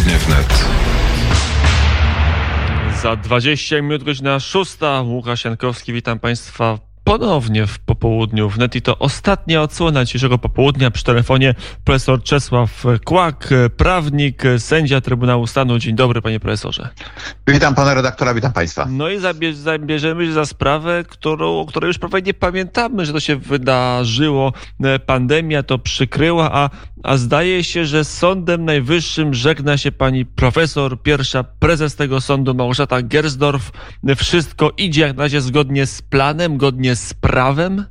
Popołudnie wnet. Za 20 minut godzina 6. Łukasz Jankowski, witam Państwa ponownie w Popołudniu wnet i to ostatnia odsłona dzisiejszego popołudnia. Przy telefonie profesor Czesław Kłak, prawnik, sędzia Trybunału Stanu. Dzień dobry, panie profesorze. Witam pana redaktora, witam państwa. No i zabierzemy się za sprawę, o której już prawie nie pamiętamy, że to się wydarzyło. Pandemia to przykryła, a zdaje się, że z Sądem Najwyższym żegna się pani profesor, pierwsza prezes tego sądu, Małgorzata Gersdorf. Wszystko idzie jak na razie zgodnie z planem, zgodnie z prawem?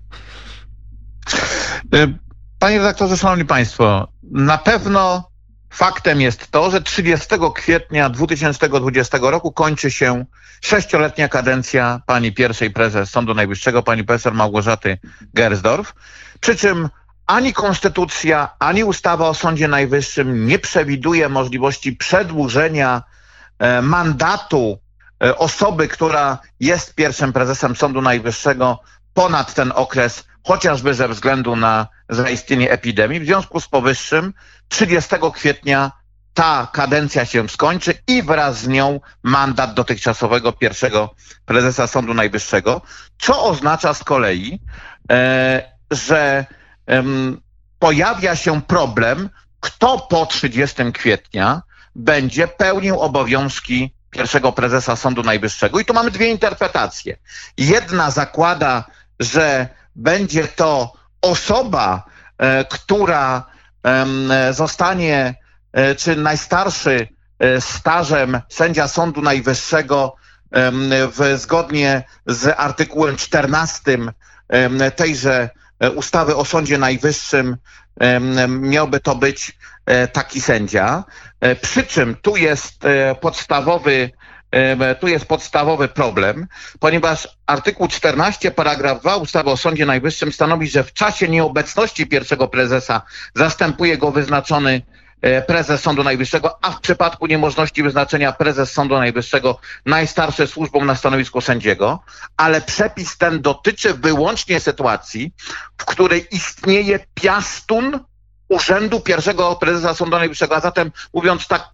Panie redaktorze, szanowni państwo, na pewno faktem jest to, że 30 kwietnia 2020 roku kończy się 6-letnia kadencja pani pierwszej prezes Sądu Najwyższego, pani profesor Małgorzaty Gersdorf. Przy czym ani konstytucja, ani ustawa o Sądzie Najwyższym nie przewiduje możliwości przedłużenia mandatu osoby, która jest pierwszym prezesem Sądu Najwyższego ponad ten okres, chociażby ze względu na zaistnienie epidemii. W związku z powyższym 30 kwietnia ta kadencja się skończy i wraz z nią mandat dotychczasowego pierwszego prezesa Sądu Najwyższego, co oznacza z kolei, że pojawia się problem, kto po 30 kwietnia będzie pełnił obowiązki pierwszego prezesa Sądu Najwyższego. I tu mamy dwie interpretacje. Jedna zakłada, że będzie to osoba, która zostanie, czy najstarszy stażem sędzia Sądu Najwyższego zgodnie z artykułem 14 tejże ustawy o Sądzie Najwyższym miałby to być taki sędzia. Przy czym tu jest podstawowy problem, ponieważ artykuł 14 paragraf 2 ustawy o Sądzie Najwyższym stanowi, że w czasie nieobecności pierwszego prezesa zastępuje go wyznaczony prezes Sądu Najwyższego, a w przypadku niemożności wyznaczenia prezes Sądu Najwyższego najstarszy służbą na stanowisku sędziego, ale przepis ten dotyczy wyłącznie sytuacji, w której istnieje piastun urzędu pierwszego prezesa Sądu Najwyższego, a zatem mówiąc tak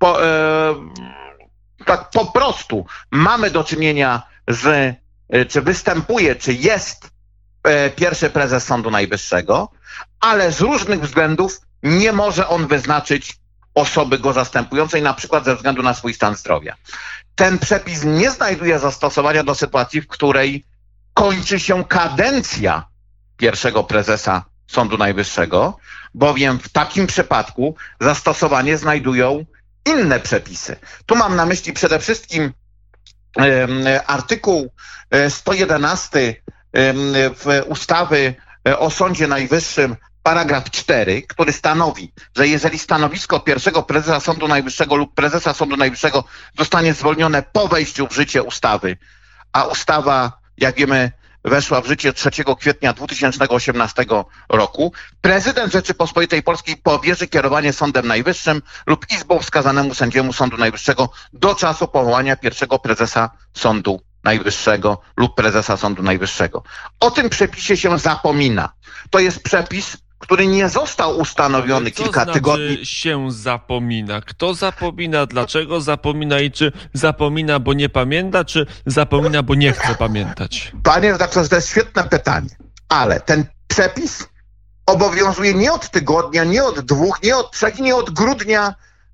po prostu mamy do czynienia z, czy występuje, czy jest pierwszy prezes Sądu Najwyższego, ale z różnych względów nie może on wyznaczyć osoby go zastępującej, na przykład ze względu na swój stan zdrowia. Ten przepis nie znajduje zastosowania do sytuacji, w której kończy się kadencja pierwszego prezesa Sądu Najwyższego, bowiem w takim przypadku zastosowanie znajdują inne przepisy. Tu mam na myśli przede wszystkim artykuł 111 ustawy o Sądzie Najwyższym, paragraf 4, który stanowi, że jeżeli stanowisko pierwszego prezesa Sądu Najwyższego lub prezesa Sądu Najwyższego zostanie zwolnione po wejściu w życie ustawy, a ustawa, jak wiemy, weszła w życie 3 kwietnia 2018 roku, prezydent Rzeczypospolitej Polskiej powierzy kierowanie Sądem Najwyższym lub izbą wskazanemu sędziemu Sądu Najwyższego do czasu powołania pierwszego prezesa Sądu Najwyższego lub prezesa Sądu Najwyższego. O tym przepisie się zapomina. To jest przepis, który nie został ustanowiony kilka tygodni. Co się zapomina? Kto zapomina? Dlaczego zapomina? I czy zapomina, bo nie pamięta, czy zapomina, bo nie chce pamiętać? Panie redaktorze, to jest świetne pytanie, ale ten przepis obowiązuje nie od tygodnia, nie od 2, nie od 3, nie od grudnia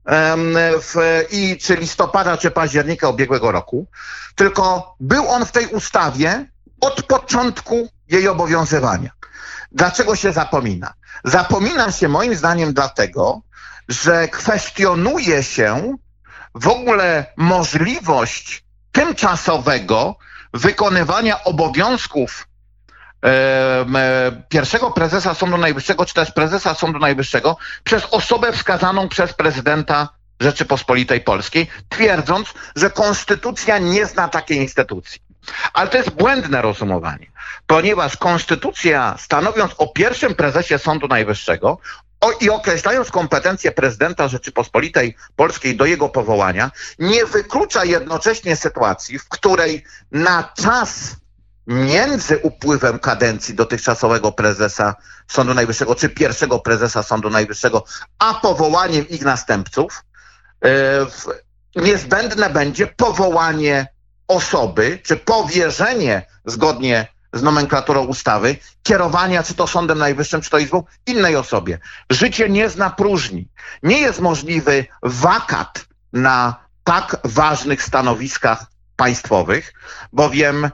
czy listopada, czy października ubiegłego roku, tylko był on w tej ustawie od początku jej obowiązywania. Dlaczego się zapomina? Zapomina się moim zdaniem dlatego, że kwestionuje się w ogóle możliwość tymczasowego wykonywania obowiązków pierwszego prezesa Sądu Najwyższego, czy też prezesa Sądu Najwyższego przez osobę wskazaną przez prezydenta Rzeczypospolitej Polskiej, twierdząc, że konstytucja nie zna takiej instytucji. Ale to jest błędne rozumowanie, ponieważ konstytucja, stanowiąc o pierwszym prezesie Sądu Najwyższego i określając kompetencje prezydenta Rzeczypospolitej Polskiej do jego powołania, nie wyklucza jednocześnie sytuacji, w której na czas między upływem kadencji dotychczasowego prezesa Sądu Najwyższego, czy pierwszego prezesa Sądu Najwyższego, a powołaniem ich następców, niezbędne będzie powołanie osoby, czy powierzenie zgodnie z nomenklaturą ustawy kierowania czy to Sądem Najwyższym, czy to Izbą innej osobie. Życie nie zna próżni. Nie jest możliwy wakat na tak ważnych stanowiskach państwowych, bowiem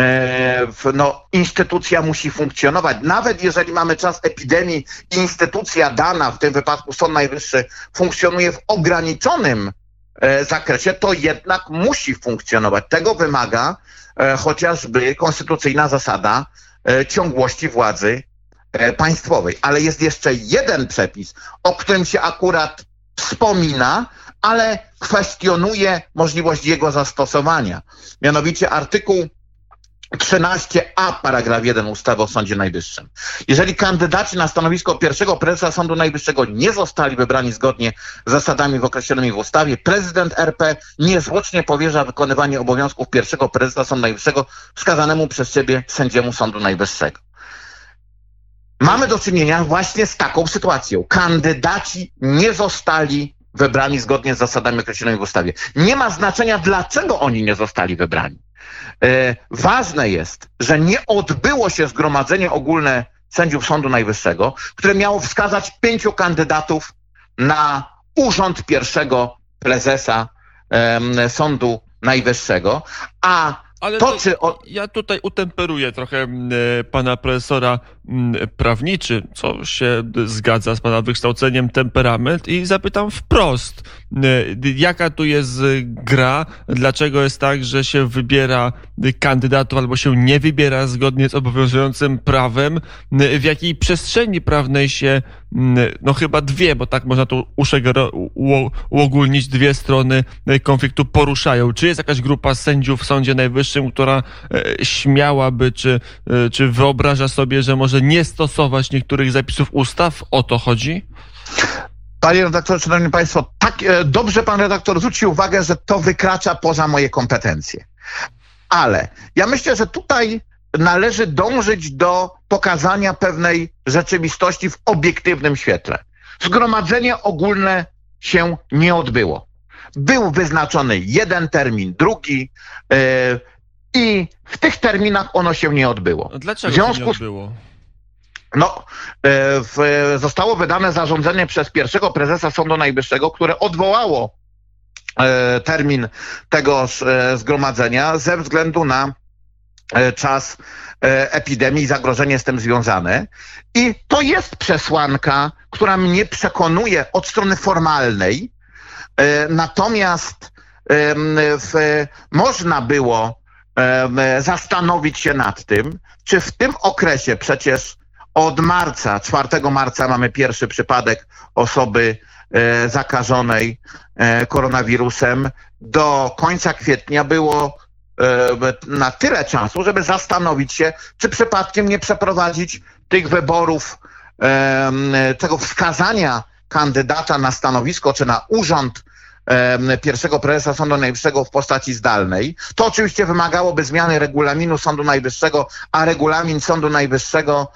instytucja musi funkcjonować. Nawet jeżeli mamy czas epidemii i instytucja dana, w tym wypadku Sąd Najwyższy, funkcjonuje w ograniczonym zakresie, to jednak musi funkcjonować. Tego wymaga chociażby konstytucyjna zasada ciągłości władzy państwowej. Ale jest jeszcze jeden przepis, o którym się akurat wspomina, ale kwestionuje możliwość jego zastosowania. Mianowicie artykuł 13a, paragraf 1 ustawy o Sądzie Najwyższym. Jeżeli kandydaci na stanowisko pierwszego prezesa Sądu Najwyższego nie zostali wybrani zgodnie z zasadami określonymi w ustawie, prezydent RP niezwłocznie powierza wykonywanie obowiązków pierwszego prezesa Sądu Najwyższego wskazanemu przez siebie sędziemu Sądu Najwyższego. Mamy do czynienia właśnie z taką sytuacją. Kandydaci nie zostali wybrani zgodnie z zasadami określonymi w ustawie. Nie ma znaczenia, dlaczego oni nie zostali wybrani. Ważne jest, że nie odbyło się zgromadzenie ogólne sędziów Sądu Najwyższego, które miało wskazać 5 kandydatów na urząd pierwszego prezesa Sądu Najwyższego, a Ale to, ja tutaj utemperuję trochę pana profesora prawniczy, co się zgadza z pana wykształceniem, temperament, i zapytam wprost, jaka tu jest gra, dlaczego jest tak, że się wybiera kandydatów albo się nie wybiera zgodnie z obowiązującym prawem, w jakiej przestrzeni prawnej się, no chyba dwie, bo tak można tu uogólnić, dwie strony konfliktu poruszają. Czy jest jakaś grupa sędziów w Sądzie Najwyższym, która śmiałaby, czy wyobraża sobie, że może nie stosować niektórych zapisów ustaw? O to chodzi? Panie redaktorze, szanowni państwo, tak dobrze pan redaktor zwrócił uwagę, że to wykracza poza moje kompetencje. Ale ja myślę, że tutaj należy dążyć do pokazania pewnej rzeczywistości w obiektywnym świetle. Zgromadzenie ogólne się nie odbyło. Był wyznaczony jeden termin, drugi i w tych terminach ono się nie odbyło. Dlaczego się nie odbyło? Zostało wydane zarządzenie przez pierwszego prezesa Sądu Najwyższego, które odwołało termin tego zgromadzenia ze względu na czas epidemii i zagrożenie z tym związane. I to jest przesłanka, która mnie przekonuje od strony formalnej. Natomiast można było zastanowić się nad tym, czy w tym okresie, przecież od marca, 4 marca mamy pierwszy przypadek osoby zakażonej koronawirusem, do końca kwietnia było na tyle czasu, żeby zastanowić się, czy przypadkiem nie przeprowadzić tych wyborów, tego wskazania kandydata na stanowisko, czy na urząd pierwszego prezesa Sądu Najwyższego w postaci zdalnej. To oczywiście wymagałoby zmiany regulaminu Sądu Najwyższego, a regulamin Sądu Najwyższego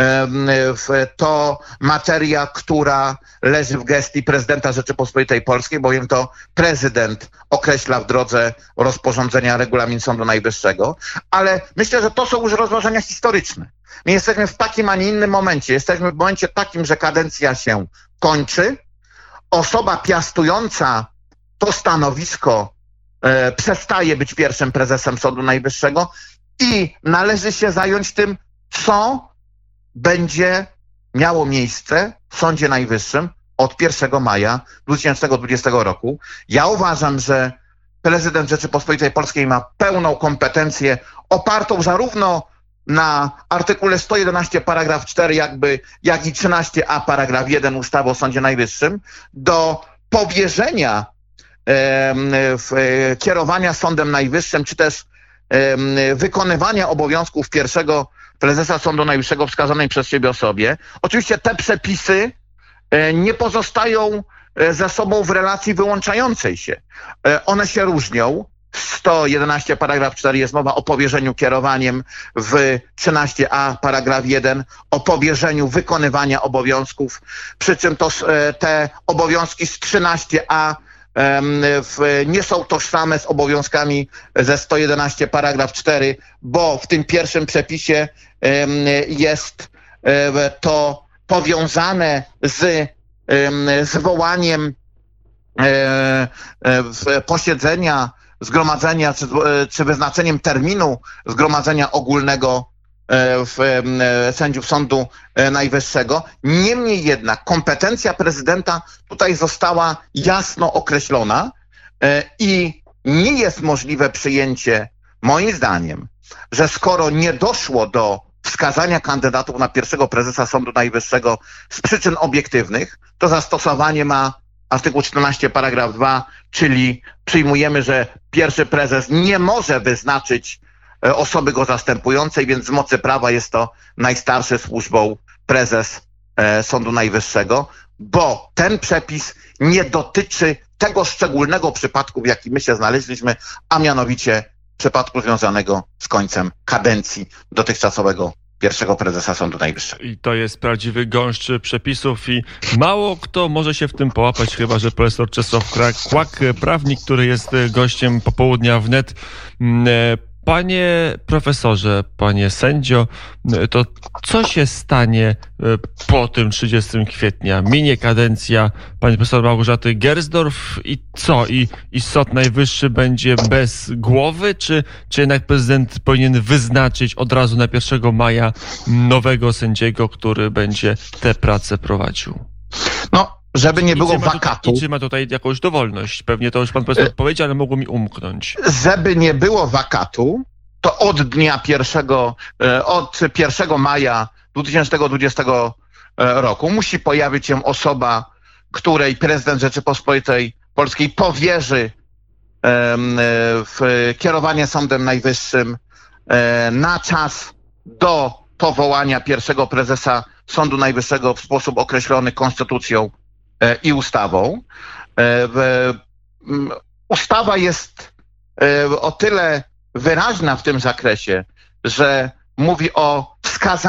to materia, która leży w gestii prezydenta Rzeczypospolitej Polskiej, bowiem to prezydent określa w drodze rozporządzenia regulamin Sądu Najwyższego. Ale myślę, że to są już rozważania historyczne. My jesteśmy w takim, a nie innym momencie. Jesteśmy w momencie takim, że kadencja się kończy. Osoba piastująca to stanowisko przestaje być pierwszym prezesem Sądu Najwyższego i należy się zająć tym, co będzie miało miejsce w Sądzie Najwyższym od 1 maja 2020 roku. Ja uważam, że prezydent Rzeczypospolitej Polskiej ma pełną kompetencję opartą zarówno na artykule 111 paragraf 4 jak i 13a paragraf 1 ustawy o Sądzie Najwyższym do powierzenia kierowania Sądem Najwyższym, czy też wykonywania obowiązków pierwszego prezesa Sądu Najwyższego wskazanej przez siebie osobie. Oczywiście te przepisy nie pozostają ze sobą w relacji wyłączającej się. One się różnią. W 111 paragraf 4 jest mowa o powierzeniu kierowaniem, w 13a paragraf 1 o powierzeniu wykonywania obowiązków, przy czym to te obowiązki z 13a nie są tożsame z obowiązkami ze 111 paragraf 4, bo w tym pierwszym przepisie jest to powiązane z zwołaniem posiedzenia, zgromadzenia czy wyznaczeniem terminu zgromadzenia ogólnego sędziów Sądu Najwyższego. Niemniej jednak kompetencja prezydenta tutaj została jasno określona i nie jest możliwe przyjęcie, moim zdaniem, że skoro nie doszło do wskazania kandydatów na pierwszego prezesa Sądu Najwyższego z przyczyn obiektywnych, to zastosowanie ma artykuł 14 paragraf 2, czyli przyjmujemy, że pierwszy prezes nie może wyznaczyć osoby go zastępującej, więc z mocy prawa jest to najstarszy służbą prezes Sądu Najwyższego, bo ten przepis nie dotyczy tego szczególnego przypadku, w jakim my się znaleźliśmy, a mianowicie przypadku związanego z końcem kadencji dotychczasowego pierwszego prezesa Sądu Najwyższego. I to jest prawdziwy gąszcz przepisów i mało kto może się w tym połapać, chyba że profesor Czesław Kłak, prawnik, który jest gościem popołudnia wnet. Panie profesorze, panie sędzio, to co się stanie po tym 30 kwietnia? Minie kadencja pani profesor Małgorzaty Gersdorf i co? I Sąd Najwyższy będzie bez głowy? Czy jednak prezydent powinien wyznaczyć od razu na 1 maja nowego sędziego, który będzie tę pracę prowadził? No, żeby nie było wakatu. I czy ma tutaj jakąś dowolność? Pewnie to już pan profesor powiedział, ale mogło mi umknąć. Żeby nie było wakatu, to od 1 maja 2020 roku musi pojawić się osoba, której prezydent Rzeczypospolitej Polskiej powierzy kierowanie Sądem Najwyższym na czas do powołania pierwszego prezesa Sądu Najwyższego w sposób określony konstytucją i ustawą. Ustawa jest o tyle wyraźna w tym zakresie, że mówi o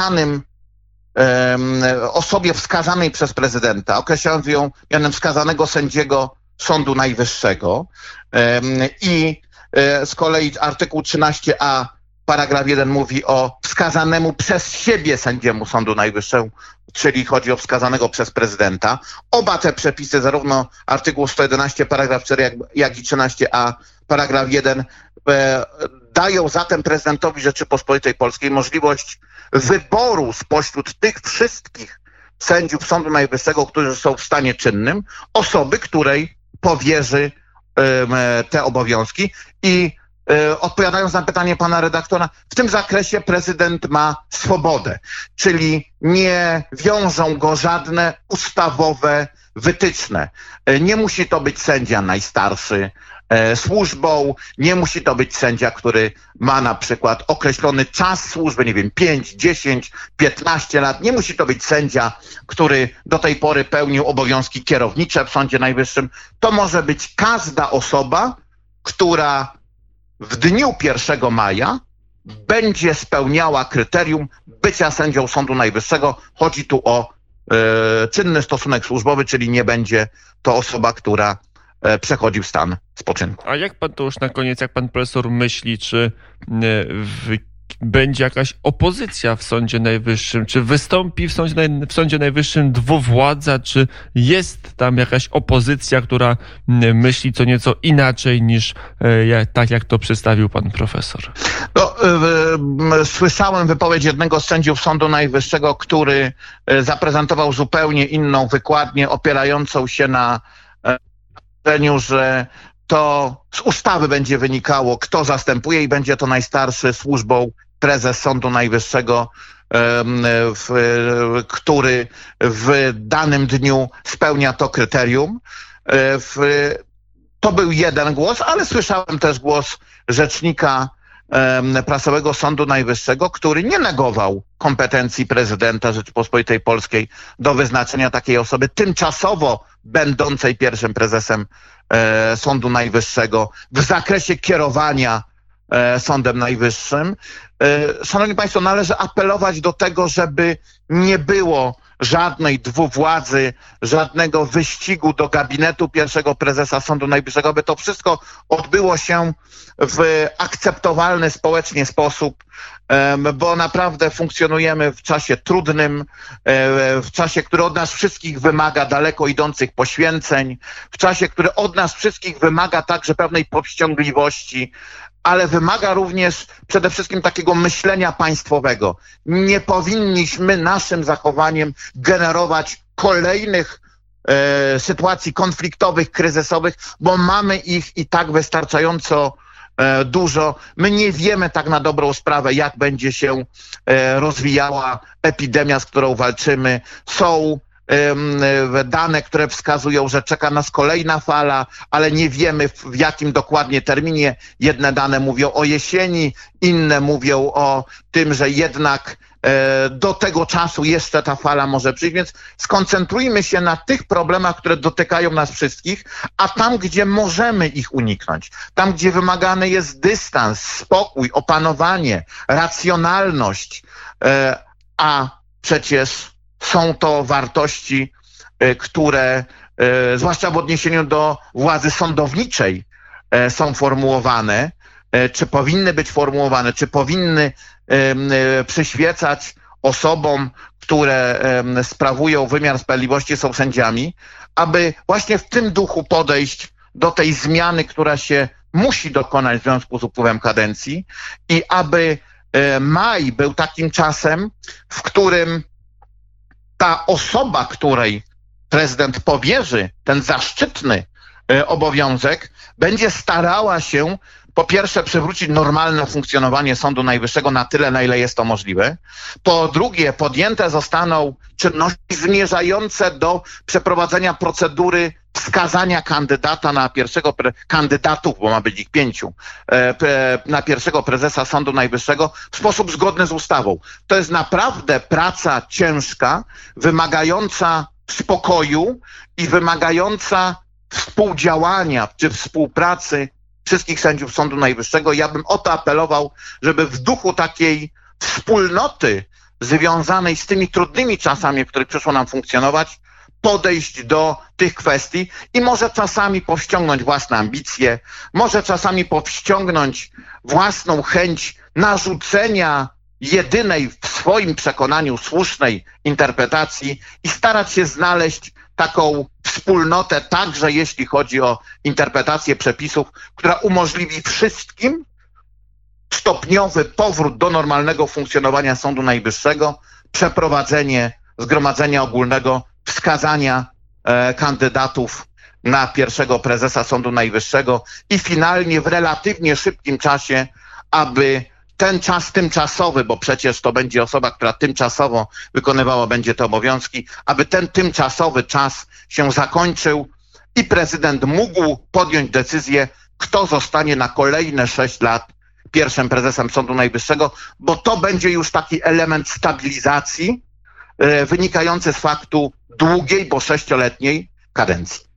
osobie wskazanej przez prezydenta, określając ją mianem wskazanego sędziego Sądu Najwyższego i z kolei artykuł 13a paragraf 1 mówi o wskazanemu przez siebie sędziemu Sądu Najwyższego, czyli chodzi o wskazanego przez prezydenta. Oba te przepisy, zarówno artykuł 111 paragraf 4, jak i 13a paragraf 1 dają zatem prezydentowi Rzeczypospolitej Polskiej możliwość wyboru spośród tych wszystkich sędziów Sądu Najwyższego, którzy są w stanie czynnym, osoby, której powierzy te obowiązki. I odpowiadając na pytanie pana redaktora, w tym zakresie prezydent ma swobodę, czyli nie wiążą go żadne ustawowe wytyczne. Nie musi to być sędzia najstarszy służbą, nie musi to być sędzia, który ma na przykład określony czas służby, nie wiem, 5, 10, 15 lat. Nie musi to być sędzia, który do tej pory pełnił obowiązki kierownicze w Sądzie Najwyższym. To może być każda osoba, która w dniu 1 maja będzie spełniała kryterium bycia sędzią Sądu Najwyższego. Chodzi tu o czynny stosunek służbowy, czyli nie będzie to osoba, która przechodzi w stan spoczynku. A jak pan to już na koniec, jak pan profesor myśli, czy będzie jakaś opozycja w Sądzie Najwyższym? Czy wystąpi w Sądzie Najwyższym dwuwładza? Czy jest tam jakaś opozycja, która myśli co nieco inaczej niż tak, jak to przedstawił pan profesor? No, słyszałem wypowiedź jednego z sędziów Sądu Najwyższego, który zaprezentował zupełnie inną wykładnię, opierającą się na że to z ustawy będzie wynikało, kto zastępuje i będzie to najstarszy służbą prezes Sądu Najwyższego, który w danym dniu spełnia to kryterium. To był jeden głos, ale słyszałem też głos rzecznika prasowego Sądu Najwyższego, który nie negował kompetencji prezydenta Rzeczypospolitej Polskiej do wyznaczenia takiej osoby tymczasowo będącej pierwszym prezesem Sądu Najwyższego w zakresie kierowania Sądem Najwyższym. Szanowni Państwo, należy apelować do tego, żeby nie było żadnej dwuwładzy, żadnego wyścigu do gabinetu pierwszego prezesa Sądu Najwyższego, by to wszystko odbyło się w akceptowalny społecznie sposób, bo naprawdę funkcjonujemy w czasie trudnym, w czasie, który od nas wszystkich wymaga daleko idących poświęceń, w czasie, który od nas wszystkich wymaga także pewnej powściągliwości, ale wymaga również przede wszystkim takiego myślenia państwowego. Nie powinniśmy naszym zachowaniem generować kolejnych sytuacji konfliktowych, kryzysowych, bo mamy ich i tak wystarczająco dużo. My nie wiemy tak na dobrą sprawę, jak będzie się rozwijała epidemia, z którą walczymy. Są dane, które wskazują, że czeka nas kolejna fala, ale nie wiemy w jakim dokładnie terminie. Jedne dane mówią o jesieni, inne mówią o tym, że jednak do tego czasu jeszcze ta fala może przyjść, więc skoncentrujmy się na tych problemach, które dotykają nas wszystkich, a tam, gdzie możemy ich uniknąć, tam, gdzie wymagany jest dystans, spokój, opanowanie, racjonalność, a przecież są to wartości, które zwłaszcza w odniesieniu do władzy sądowniczej są formułowane, czy powinny być formułowane, czy powinny przyświecać osobom, które sprawują wymiar sprawiedliwości, są sędziami, aby właśnie w tym duchu podejść do tej zmiany, która się musi dokonać w związku z upływem kadencji i aby maj był takim czasem, w którym ta osoba, której prezydent powierzy ten zaszczytny obowiązek, będzie starała się po pierwsze przywrócić normalne funkcjonowanie Sądu Najwyższego na tyle, na ile jest to możliwe. Po drugie, podjęte zostaną czynności zmierzające do przeprowadzenia procedury wskazania kandydata na kandydatów, bo ma być ich 5, na pierwszego prezesa Sądu Najwyższego w sposób zgodny z ustawą. To jest naprawdę praca ciężka, wymagająca spokoju i wymagająca współdziałania czy współpracy wszystkich sędziów Sądu Najwyższego. Ja bym o to apelował, żeby w duchu takiej wspólnoty związanej z tymi trudnymi czasami, w których przyszło nam funkcjonować, podejść do tych kwestii i może czasami powściągnąć własne ambicje, może czasami powściągnąć własną chęć narzucenia jedynej w swoim przekonaniu słusznej interpretacji i starać się znaleźć taką wspólnotę, także jeśli chodzi o interpretację przepisów, która umożliwi wszystkim stopniowy powrót do normalnego funkcjonowania Sądu Najwyższego, przeprowadzenie zgromadzenia ogólnego, wskazania kandydatów na pierwszego prezesa Sądu Najwyższego i finalnie w relatywnie szybkim czasie, aby ten czas tymczasowy, bo przecież to będzie osoba, która tymczasowo wykonywała będzie te obowiązki, aby ten tymczasowy czas się zakończył i prezydent mógł podjąć decyzję, kto zostanie na kolejne 6 lat pierwszym prezesem Sądu Najwyższego, bo to będzie już taki element stabilizacji wynikający z faktu długiej, bo 6-letniej kadencji.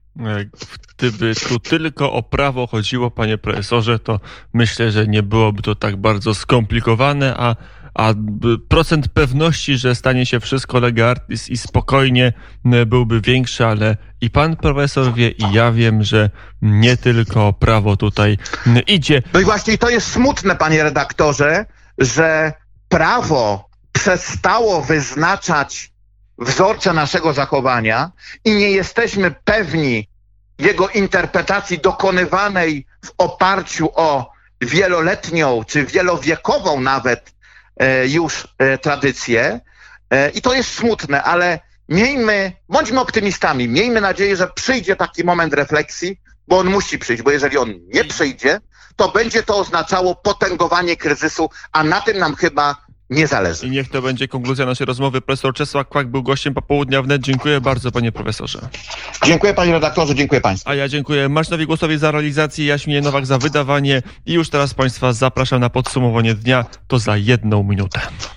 Gdyby tu tylko o prawo chodziło, panie profesorze, to myślę, że nie byłoby to tak bardzo skomplikowane, a procent pewności, że stanie się wszystko lega artis i spokojnie byłby większy, ale i pan profesor wie, i ja wiem, że nie tylko o prawo tutaj idzie. No i właśnie to jest smutne, panie redaktorze, że prawo przestało wyznaczać wzorce naszego zachowania i nie jesteśmy pewni jego interpretacji dokonywanej w oparciu o wieloletnią czy wielowiekową nawet już tradycję. I to jest smutne, ale bądźmy optymistami, miejmy nadzieję, że przyjdzie taki moment refleksji, bo on musi przyjść, bo jeżeli on nie przyjdzie, to będzie to oznaczało potęgowanie kryzysu, a na tym nam chyba nie zależy. I niech to będzie konkluzja naszej rozmowy. Profesor Czesław Kłak był gościem Popołudnia Wnet. Dziękuję bardzo, panie profesorze. Dziękuję, panie redaktorze, dziękuję państwu. A ja dziękuję Marcinowi Głosowi za realizację, Jaśminie Nowak za wydawanie i już teraz państwa zapraszam na podsumowanie dnia. To za 1 minutę.